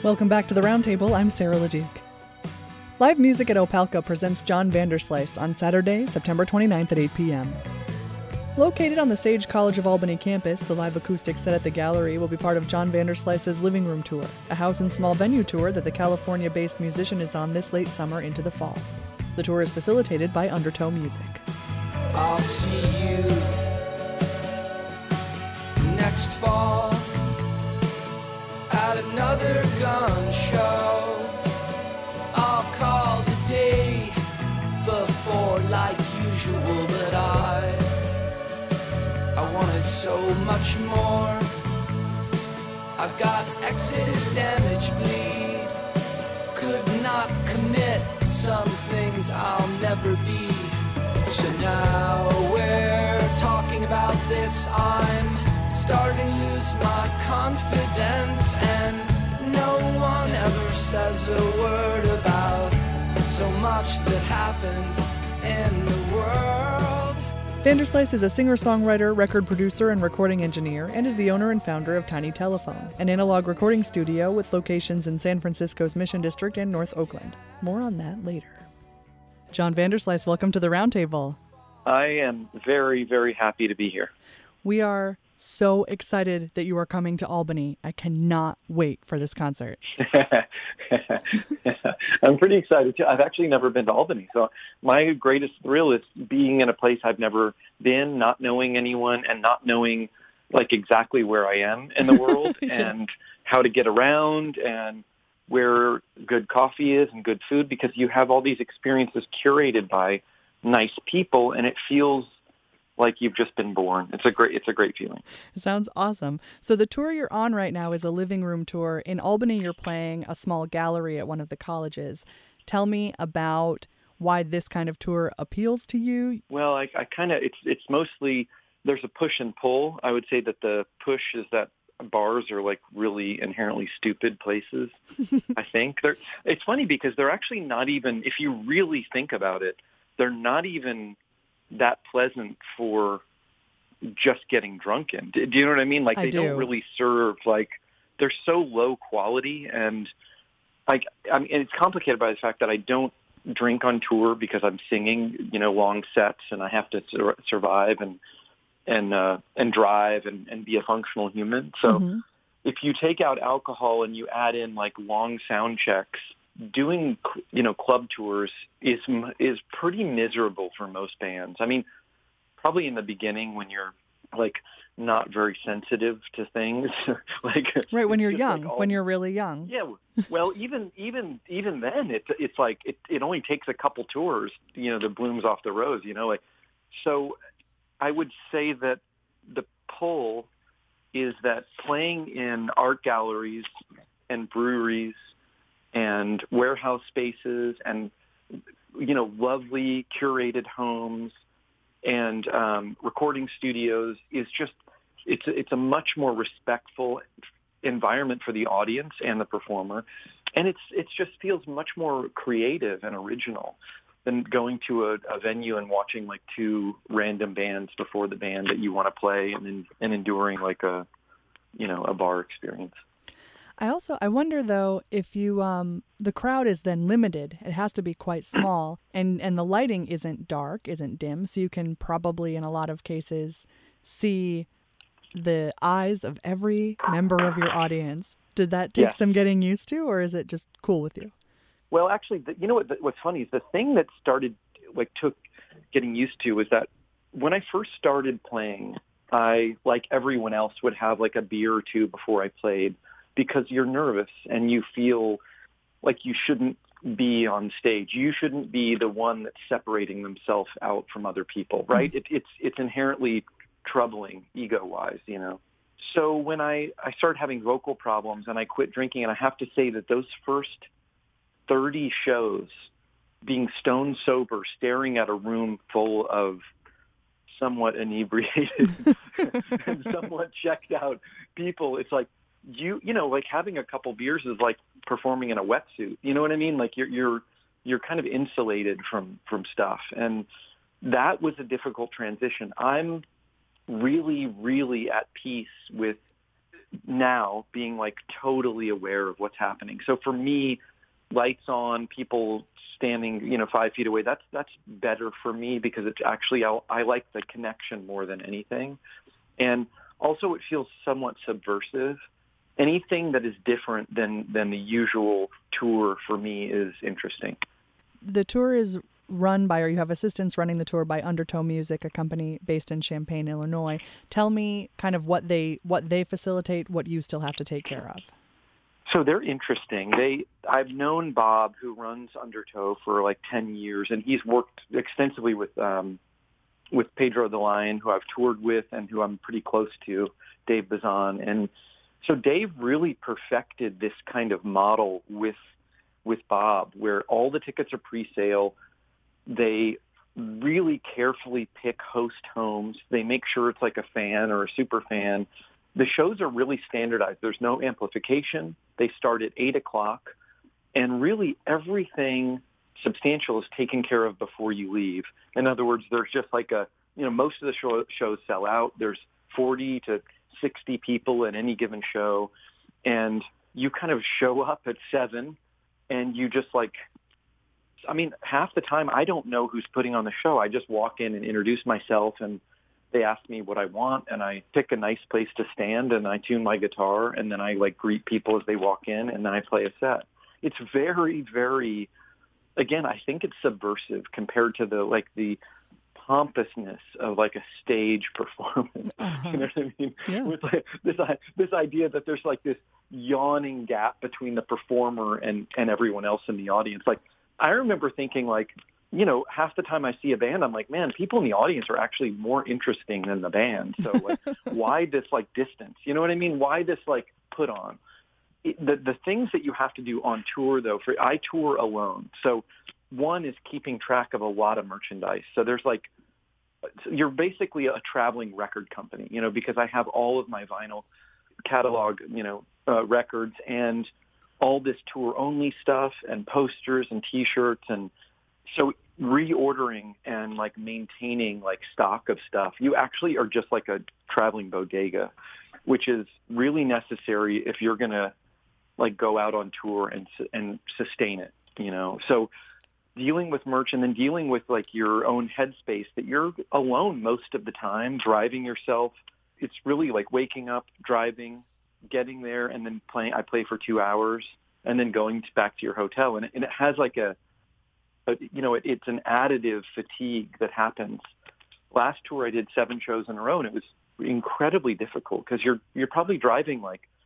Welcome back to the Roundtable. I'm Sarah Leduc. Live music at Opelka presents John Vanderslice on Saturday, September 29th at 8 p.m. Located on the Sage College of Albany campus, the live acoustic set at the Gallery will be part of John Vanderslice's Living Room Tour, a house and small venue tour that the California-based musician is on this late summer into the fall. The tour is facilitated by Undertow Music. I'll see you next fall at another gun show. I'll call the day before like usual, but I wanted so much more. I've got Exodus damage bleed, could not commit some things I'll never be. So now we're talking about this, I'm starting to lose my confidence, and no one ever says a word about so much that happens in the world. Vanderslice is a singer-songwriter, record producer, and recording engineer, and is the owner and founder of Tiny Telephone, an analog recording studio with locations in San Francisco's Mission District and North Oakland. More on that later. John Vanderslice, welcome to the Roundtable. I am very, very happy to be here. We are so excited that you are coming to Albany. I cannot wait for this concert. I'm pretty excited too. I've actually never been to Albany, so my greatest thrill is being in a place I've never been, not knowing anyone, and not knowing like exactly where I am in the world Yeah. and how to get around and where good coffee is and good food, because you have all these experiences curated by nice people, and it feels like you've just been born. It's a great feeling. It sounds awesome. So the tour you're on right now is a living room tour. In Albany, you're playing a small gallery at one of the colleges. Tell me about why this kind of tour appeals to you. Well, I kind of, it's mostly, there's a push and pull. I would say that the push is that bars are like really inherently stupid places. I think it's funny because they're actually not even, if you really think about it, they're not even that pleasant for just getting drunk in. Do you know what I mean? Like they don't really serve, like they're so low quality, and like I mean, and it's complicated by the fact that I don't drink on tour because I'm singing, long sets, and I have to survive and drive and be a functional human. So if you take out alcohol and you add in like long sound checks, doing, club tours is pretty miserable for most bands. I mean, probably in the beginning when you're like not very sensitive to things, like right when you're young, like when you're really young. Yeah. Well, even then, it's like it only takes a couple tours, the blooms off the rose, like. So, I would say that the pull is that playing in art galleries and breweries and warehouse spaces and, lovely curated homes and recording studios is just, it's a much more respectful environment for the audience and the performer. And it just feels much more creative and original than going to a venue and watching like two random bands before the band that you want to play and enduring like a bar experience. I wonder though if you the crowd is then limited. It has to be quite small, and the lighting isn't dark, isn't dim, so you can probably in a lot of cases see the eyes of every member of your audience. Did that take some getting used to, or is it just cool with you? Well, actually, what's funny is the thing that took getting used to was that when I first started playing, I, like everyone else, would have like a beer or two before I played, because you're nervous and you feel like you shouldn't be on stage. You shouldn't be the one that's separating themselves out from other people, right? It's inherently troubling ego-wise, So when I started having vocal problems and I quit drinking, and I have to say that those first 30 shows, being stone sober, staring at a room full of somewhat inebriated and somewhat checked out people, it's like, like having a couple beers is like performing in a wetsuit. You know what I mean? Like you're kind of insulated from stuff. And that was a difficult transition. I'm really, really at peace with now being like totally aware of what's happening. So for me, lights on, people standing, 5 feet away, that's better for me because it's actually, I like the connection more than anything. And also it feels somewhat subversive. Anything that is different than the usual tour for me is interesting. The tour is run by, or you have assistants running the tour by Undertow Music, a company based in Champaign, Illinois. Tell me kind of what they facilitate, what you still have to take care of. So they're interesting. I've known Bob, who runs Undertow, for like 10 years, and he's worked extensively with Pedro the Lion, who I've toured with and who I'm pretty close to, Dave Bazan. And so Dave really perfected this kind of model with Bob, where all the tickets are pre-sale. They really carefully pick host homes. They make sure it's like a fan or a super fan. The shows are really standardized. There's no amplification. They start at 8 o'clock, and really everything substantial is taken care of before you leave. In other words, there's just like most of the shows sell out. There's 40 to 60 people at any given show, and you kind of show up at 7, and you just half the time I don't know who's putting on the show. I just walk in and introduce myself, and they ask me what I want, and I pick a nice place to stand, and I tune my guitar, and then I greet people as they walk in, and then I play a set. It's very, very, again, I think it's subversive compared to the pompousness of a stage performance. Uh-huh. You know what I mean? Yeah. With this idea that there's this yawning gap between the performer and everyone else in the audience. I remember thinking half the time I see a band, I'm like, man, people in the audience are actually more interesting than the band. So why this distance? You know what I mean? Why this put on? The things that you have to do on tour, though, I tour alone. So one is keeping track of a lot of merchandise. So there's you're basically a traveling record company, because I have all of my vinyl catalog, records and all this tour-only stuff and posters and T-shirts. And so reordering and maintaining stock of stuff, you actually are just like a traveling bodega, which is really necessary if you're going to go out on tour and sustain it, So dealing with merch and then dealing with your own headspace that you're alone most of the time, driving yourself. It's really waking up, driving, getting there, and then playing. I play for 2 hours and then going back to your hotel. And it has it's an additive fatigue that happens. Last tour I did 7 shows in a row, and it was incredibly difficult because you're probably driving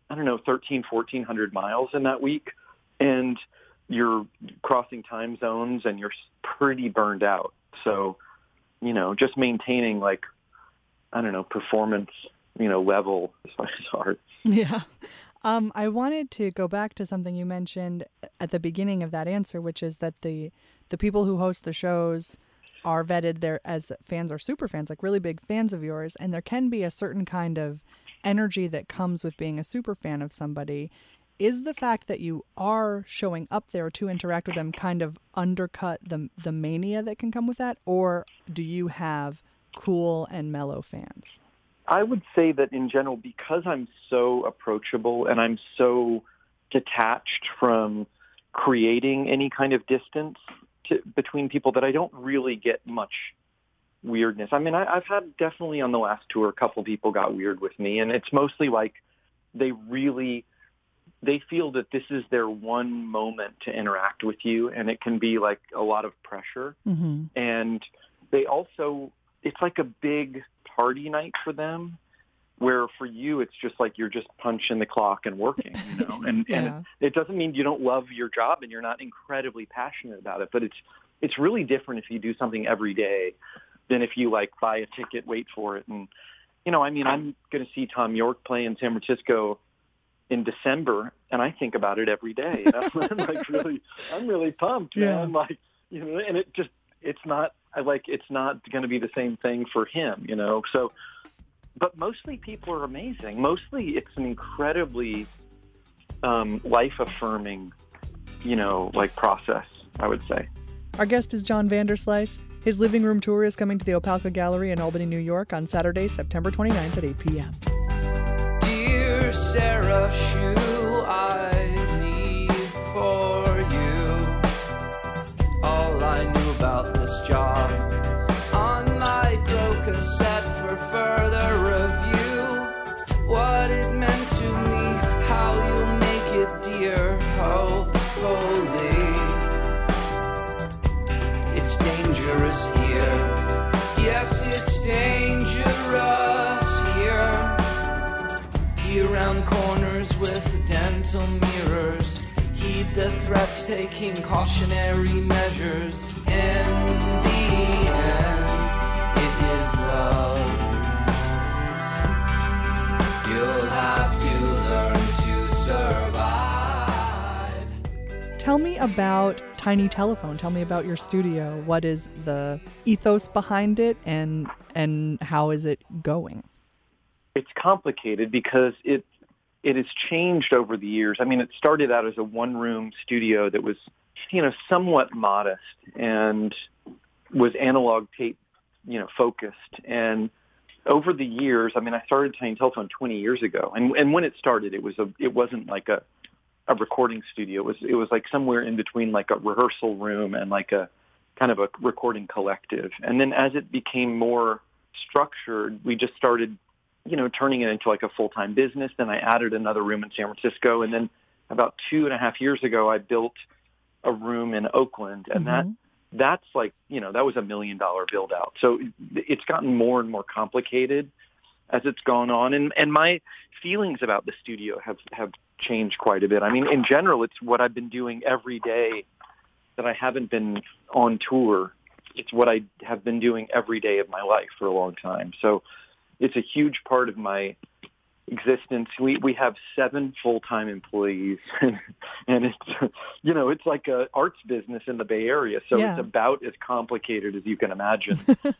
1,400 miles in that week, and you're crossing time zones and you're pretty burned out. So, just maintaining performance, level is hard. Yeah. I wanted to go back to something you mentioned at the beginning of that answer, which is that the people who host the shows are vetted there as fans or super fans, really big fans of yours. And there can be a certain kind of energy that comes with being a super fan of somebody. Is the fact that you are showing up there to interact with them kind of undercut the mania that can come with that? Or do you have cool and mellow fans? I would say that in general, because I'm so approachable and I'm so detached from creating any kind of distance between people, that I don't really get much weirdness. I mean, I've had definitely on the last tour, a couple people got weird with me, and it's mostly they feel that this is their one moment to interact with you, and it can be a lot of pressure. Mm-hmm. And they also, it's a big party night for them, where for you it's just you're just punching the clock and working, and yeah. And it doesn't mean you don't love your job and you're not incredibly passionate about it, but it's really different if you do something every day than if you buy a ticket, wait for it. And I'm going to see Tom York play in San Francisco in December, and I think about it every day. I'm really pumped, man. Yeah. And it's not going to be the same thing for him, So, but mostly people are amazing. Mostly it's an incredibly life-affirming, process, I would say. Our guest is John Vanderslice. His Living Room Tour is coming to the Opelka Gallery in Albany, New York on Saturday, September 29th at 8 p.m. Dear Dear Sarah, shoe I leave for you. All I knew about this job on micro cassette for further review. What it meant to me, how you'll make it, dear, hopefully. It's dangerous here. Yes, it's dangerous here. Around corners with dental mirrors. Heed the threats, taking cautionary measures. In the end, it is love. You'll have to learn to survive. Tell me about Tiny Telephone. Tell me about your studio. What is the ethos behind it, and how is it going? It's complicated because it has changed over the years. I mean, it started out as a one-room studio that was, somewhat modest and was analog tape, focused. And over the years, I mean, I started Tiny Telephone 20 years ago, and when it started, it wasn't like a recording studio. It was like somewhere in between like a rehearsal room and like a kind of a recording collective. And then as it became more structured, we just started turning it into like a full-time business. Then I added another room in San Francisco. And then about 2.5 years ago, I built a room in Oakland. And that's like, that was $1 million build out. So it's gotten more and more complicated as it's gone on. And my feelings about the studio have changed quite a bit. I mean, in general, it's what I've been doing every day that I haven't been on tour. It's what I have been doing every day of my life for a long time. So it's a huge part of my existence. We have 7 full-time employees, and it's it's like a arts business in the Bay Area. So It's about as complicated as you can imagine,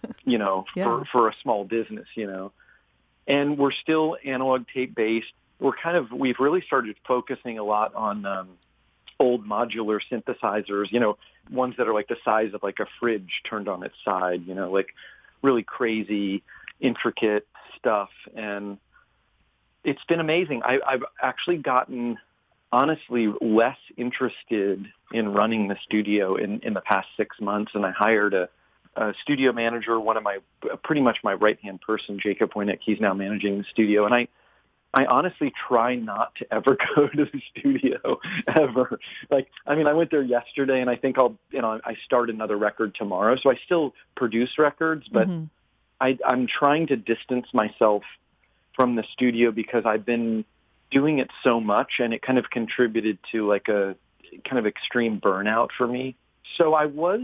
for a small business, And we're still analog tape based. We've really started focusing a lot on old modular synthesizers, ones that are like the size of like a fridge turned on its side, like really crazy, intricate stuff. And it's been amazing. I've actually gotten, honestly, less interested in running the studio in the past 6 months. And I hired a studio manager, pretty much my right-hand person, Jacob Winick. He's now managing the studio. And I honestly try not to ever go to the studio ever. I went there yesterday, and I think I start another record tomorrow. So I still produce records, but I'm trying to distance myself from the studio because I've been doing it so much, and it kind of contributed to like a kind of extreme burnout for me. So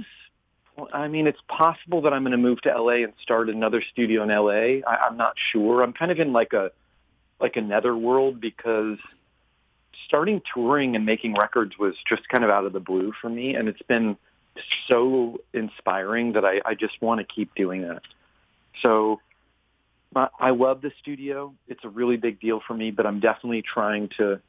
it's possible that I'm going to move to LA and start another studio in LA. I'm not sure. I'm kind of in like a netherworld because starting touring and making records was just kind of out of the blue for me. And it's been so inspiring that I just want to keep doing that. So I love the studio. It's a really big deal for me, but I'm definitely trying to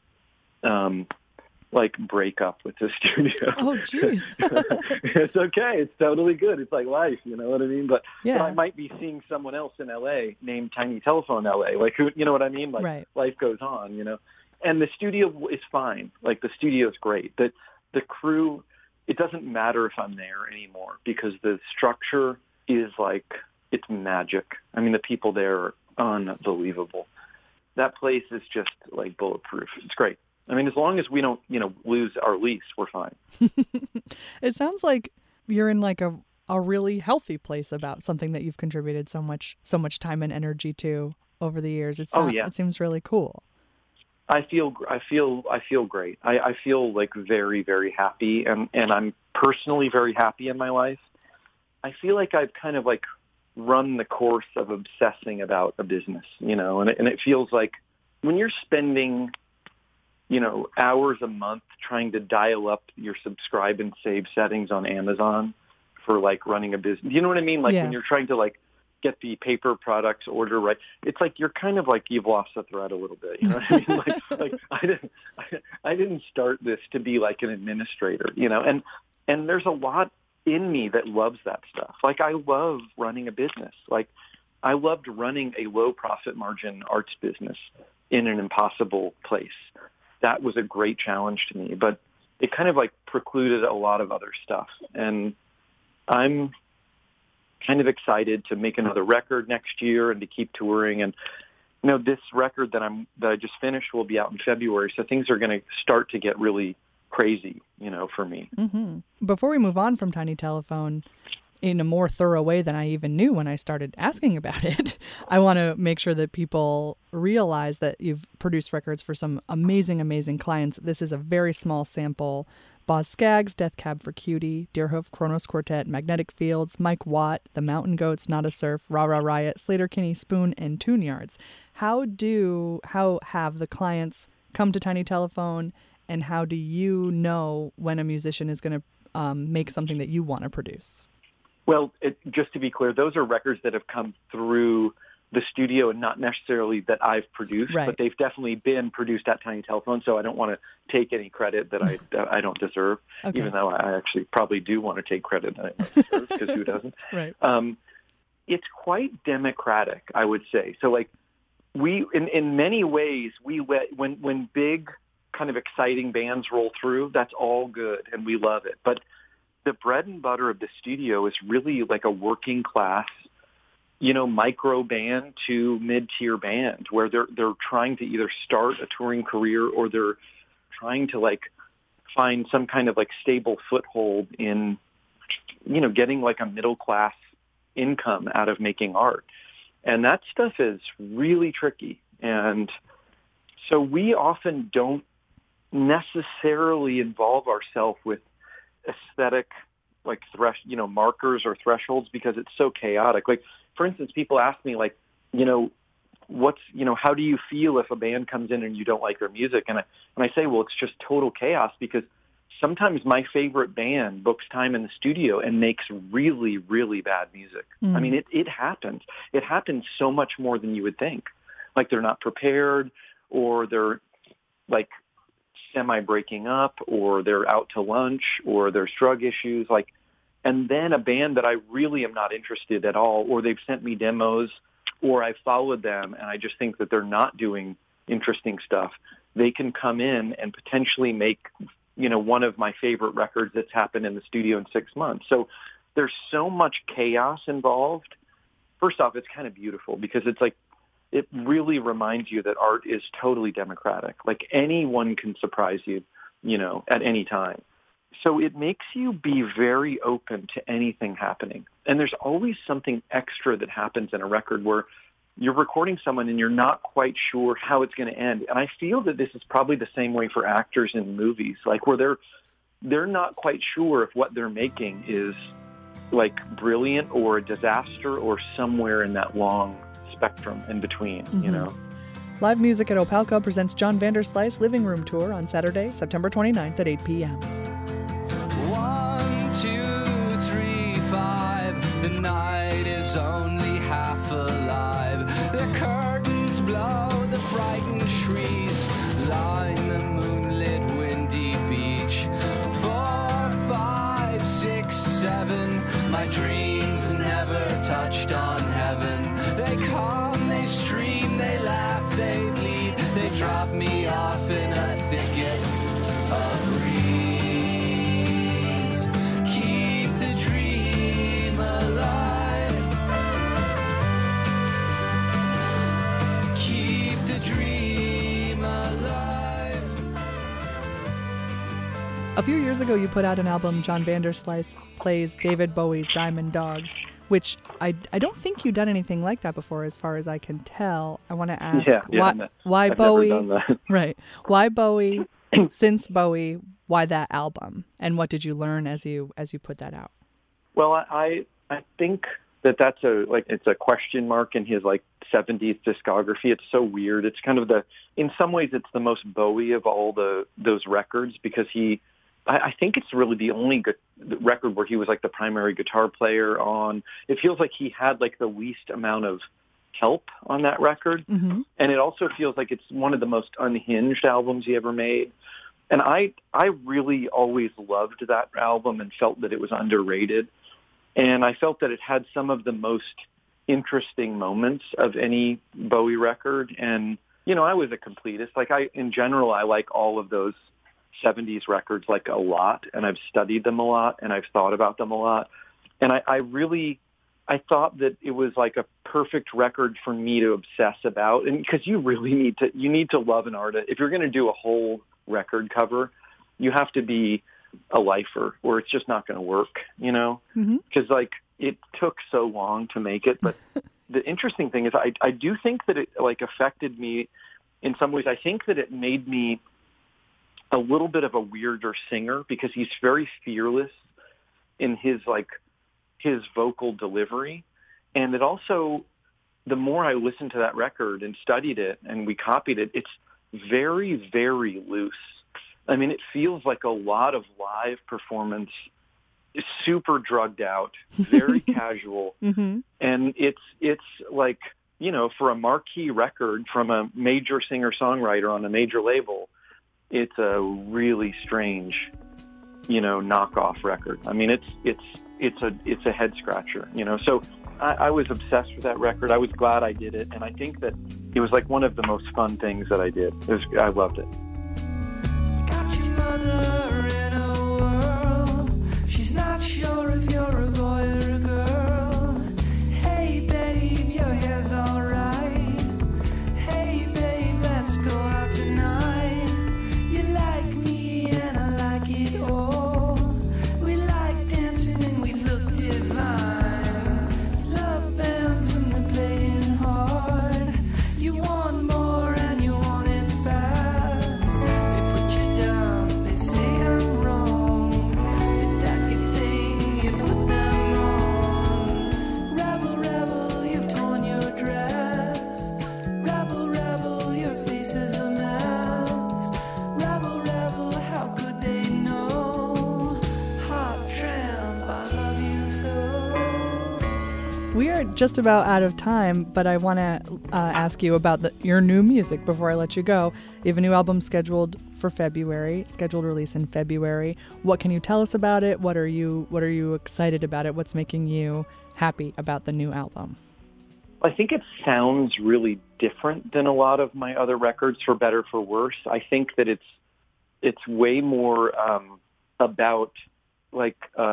break up with the studio. Oh, jeez. It's okay. It's totally good. It's like life, you know what I mean? But I might be seeing someone else in LA named Tiny Telephone LA. Like, who, you know what I mean? Like, right. Life goes on, And the studio is fine. Like, the studio is great. But the crew, it doesn't matter if I'm there anymore because the structure is like, it's magic. I mean, the people there are unbelievable. That place is just like bulletproof. It's great. I mean, as long as we don't, lose our lease, we're fine. It sounds like you're in like a really healthy place about something that you've contributed so much time and energy to over the years. It seems really cool. I feel great. I feel like very, very happy, and I'm personally very happy in my life. I feel like I've kind of like run the course of obsessing about a business, and it feels like when you're spending, hours a month trying to dial up your subscribe and save settings on Amazon for like running a business. You know what I mean? Like when you're trying to like get the paper products order right, it's like you're kind of like you've lost the thread a little bit. You know what I mean? I didn't start this to be like an administrator, and there's a lot in me that loves that stuff. Like I love running a business. Like I loved running a low profit margin arts business in an impossible place. That was a great challenge to me, but it kind of like precluded a lot of other stuff. And I'm kind of excited to make another record next year and to keep touring. And this record that I just finished will be out in February, so things are going to start to get really crazy, for me. Mm-hmm. Before we move on from Tiny Telephone, in a more thorough way than I even knew when I started asking about it, I want to make sure that people realize that you've produced records for some amazing, amazing clients. This is a very small sample. Boz Scaggs, Death Cab for Cutie, Deerhoof, Kronos Quartet, Magnetic Fields, Mike Watt, The Mountain Goats, Not a Surf, Rah Rah Riot, Sleater-Kinney, Spoon, and Tune Yards. How have the clients come to Tiny Telephone, and how do you know when a musician is going to make something that you want to produce? Well, just to be clear, those are records that have come through the studio and not necessarily that I've produced, right. But they've definitely been produced at Tiny Telephone, so I don't want to take any credit that I don't deserve, okay. Even though I actually probably do want to take credit that I don't deserve, because who doesn't? Right. It's quite democratic, I would say. So, like, we, in many ways, when big kind of exciting bands roll through, that's all good, and we love it. But the bread and butter of the studio is really like a working class, micro band to mid-tier band, where they're trying to either start a touring career or they're trying to like find some kind of like stable foothold in, getting like a middle class income out of making art. And that stuff is really tricky. And so we often don't necessarily involve ourselves with aesthetic like markers or thresholds, because it's so chaotic. Like, for instance, people ask me like, how do you feel if a band comes in and you don't like their music? And I say, well, it's just total chaos, because sometimes my favorite band books time in the studio and makes really, really bad music. Mm. I mean, it happens. It happens so much more than you would think. Like, they're not prepared, or they're like semi-breaking up, or they're out to lunch, or there's drug issues. Like, and then a band that I really am not interested at all, or they've sent me demos, or I followed them and I just think that they're not doing interesting stuff, they can come in and potentially make, one of my favorite records that's happened in the studio in 6 months. So there's so much chaos involved. First off, it's kind of beautiful, because it's like, it really reminds you that art is totally democratic. Like, anyone can surprise you, at any time. So it makes you be very open to anything happening. And there's always something extra that happens in a record where you're recording someone and you're not quite sure how it's going to end. And I feel that this is probably the same way for actors in movies, like, where they're not quite sure if what they're making is like brilliant or a disaster or somewhere in that long spectrum in between, mm-hmm. Live Music at Opalka presents John Vanderslice Living Room Tour on Saturday, September 29th at 8 p.m. 1, 2, 3, 5. The night is only half alive. The curtains blow, the frightened trees line the moonlit windy beach. 4, 5, 6, 7. My dreams never touched on heaven. They come, they stream, they laugh, they bleed. They drop me off in a thicket of reeds. Keep the dream alive. Keep the dream alive. A few years ago, you put out an album, John Vanderslice Plays David Bowie's Diamond Dogs, which I don't think you've done anything like that before, as far as I can tell. I want to ask, why I've Bowie? Never done that. Right. Why Bowie? Since Bowie, why that album? And what did you learn as you put that out? Well, I think that's it's a question mark in his like 70s discography. It's so weird. It's kind of in some ways it's the most Bowie of all those records, because I think it's really the only record where he was like the primary guitar player on. It feels like he had like the least amount of help on that record. Mm-hmm. And it also feels like it's one of the most unhinged albums he ever made. And I really always loved that album and felt that it was underrated. And I felt that it had some of the most interesting moments of any Bowie record. And I was a completist. Like in general, I like all of those 70s records like a lot, and I've studied them a lot, and I've thought about them a lot. And I thought that it was like a perfect record for me to obsess about, and because you really need to love an artist. If you're going to do a whole record cover, you have to be a lifer, or it's just not going to work, because like it took so long to make it. But the interesting thing is I do think that it like affected me in some ways. I think that it made me a little bit of a weirder singer, because he's very fearless in his vocal delivery. And it also, the more I listened to that record and studied it and we copied it, it's very, very loose. I mean, it feels like a lot of live performance, super drugged out, very casual. Mm-hmm. And it's like, for a marquee record from a major singer-songwriter on a major label, it's a really strange, knockoff record. I mean, it's a head scratcher, So I was obsessed with that record. I was glad I did it, and I think that it was like one of the most fun things that I did. I loved it. Got your mother in a whirl. She's not sure if you're a boy or a girl. Hey babe, your hair's all right. Hey babe, let's go out tonight. You like me and I like it all. We like dancing and we look divine. You love bands when they're playing hard. You want more and you want it fast. They put you down, they say I'm wrong. The tacky thing, you put them on. Rebel, rebel, you've torn your dress. Rebel, rebel, your face is a mess. Rebel, rebel, how could they know? Hot tramp, I love you so. We are just about out of time, but I want to ask you about your new music before I let you go. You have a new album scheduled release in February. What can you tell us about it? What are you excited about it? What's making you happy about the new album? I think it sounds really different than a lot of my other records, for better, for worse. I think that it's way more about like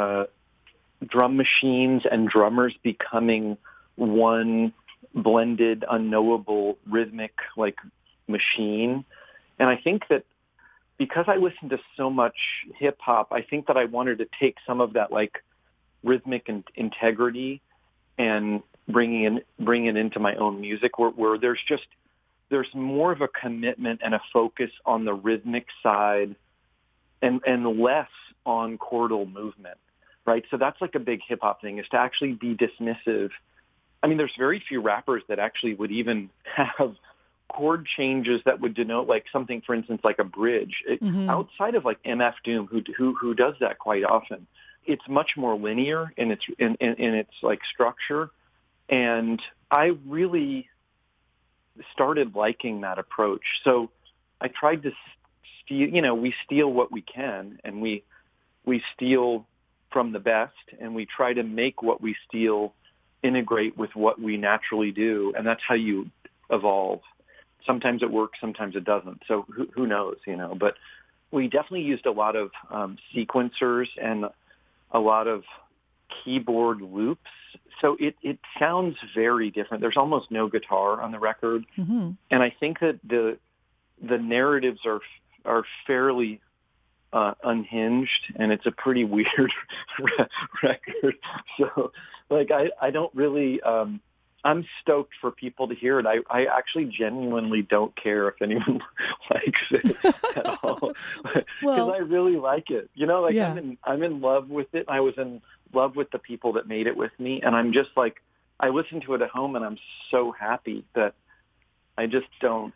drum machines and drummers becoming one blended, unknowable, rhythmic like machine. And I think that because I listen to so much hip hop, I think that I wanted to take some of that like rhythmic integrity and bring it into my own music, where there's more of a commitment and a focus on the rhythmic side and less on chordal movement, right? So that's like a big hip hop thing, is to actually be dismissive. I mean, there's very few rappers that actually would even have chord changes that would denote like something, for instance, like a bridge. Outside of like MF Doom, who does that quite often, it's much more linear in its like structure. And I really started liking that approach. So I tried to steal, we steal what we can, and we steal from the best, and we try to make what we steal integrate with what we naturally do. And that's how you evolve. Sometimes it works, sometimes it doesn't. So who knows, but we definitely used a lot of sequencers and a lot of keyboard loops. So it sounds very different. There's almost no guitar on the record. Mm-hmm. And I think that the narratives are fairly unhinged, and it's a pretty weird record. So like I don't really I'm stoked for people to hear it. I actually genuinely don't care if anyone likes it at all, because I really like it. Yeah. I'm in love with it. I was in love with the people that made it with me, and I'm just like, I listen to it at home, and I'm so happy that I just don't.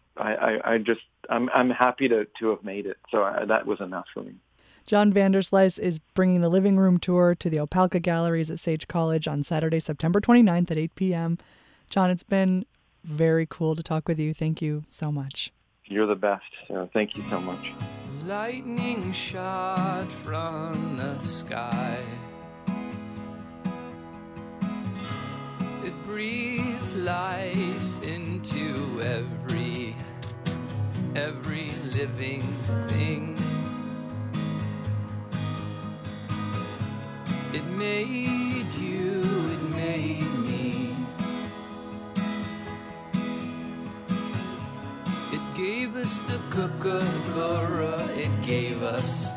I'm happy to have made it. So that was enough for me. John Vanderslice is bringing the Living Room Tour to the Opelka Galleries at Sage College on Saturday, September 29th at 8 p.m. John, it's been very cool to talk with you. Thank you so much. You're the best. So thank you so much. Lightning shot from the sky. It breathed life into every every living thing. It made you, it made me. It gave us the kookaburra, it gave us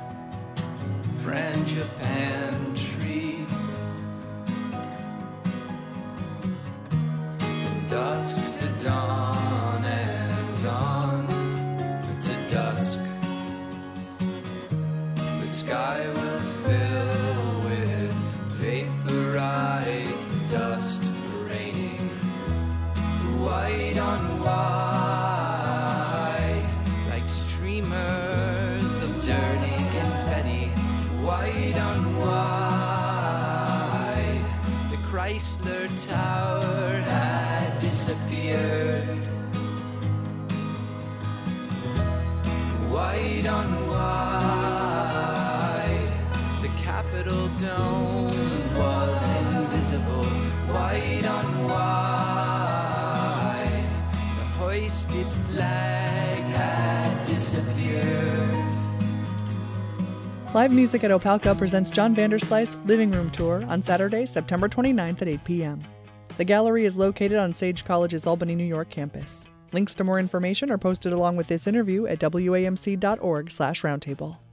frangipane. Dusk to dawn and dawn to dusk. The sky will fill with vaporized dust, raining white on white, like streamers of dirty confetti. White on white, the Chrysler Tower had disappeared. White on white, the Capitol dome was invisible. White on white, the hoisted flag had disappeared. Live Music at Opelka presents John Vanderslice Living Room Tour on Saturday, September 29th at 8 p.m. The gallery is located on Sage College's Albany, New York campus. Links to more information are posted along with this interview at wamc.org/roundtable.